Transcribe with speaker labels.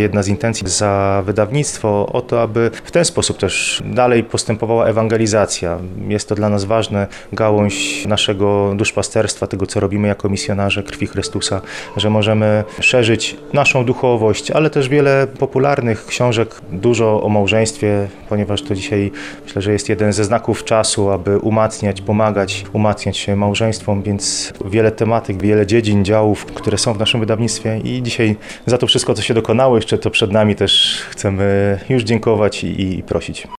Speaker 1: jedna z intencji za wydawnictwo, o to, aby w ten sposób też dalej postępowała ewangelizacja. Jest to dla nas ważne, gałąź naszego duszpasterstwa, tego co robimy jako misjonarze krwi Chrystusa, że możemy szerzyć naszą duchowość, ale też wiele popularnych książek, dużo o małżeństwie, ponieważ to dzisiaj myślę, że jest jeden ze znaków czasu, aby umacniać się małżeństwom, więc wiele tematyk, wiele dziedzin, działów, które są w naszym wydawnictwie i dzisiaj za to wszystko, co się dokonało, jeszcze to przed nami też chcemy już dziękować i prosić.